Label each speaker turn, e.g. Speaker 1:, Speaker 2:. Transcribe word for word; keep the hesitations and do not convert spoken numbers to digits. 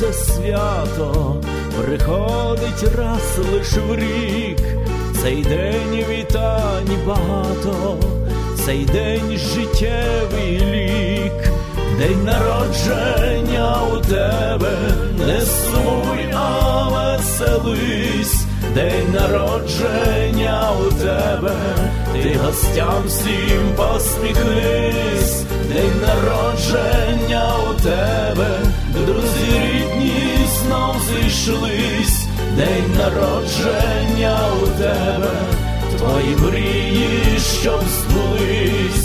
Speaker 1: це свято приходить раз лиш в рік. Цей день вітань багато, цей день життєвий лік. День народження у тебе, не сумуй, а веселись. День народження у тебе, ти гостям всім посміхнись. День народження у тебе, друзі рідні знов зійшлись. День народження у тебе, твої мрії, щоб збулись.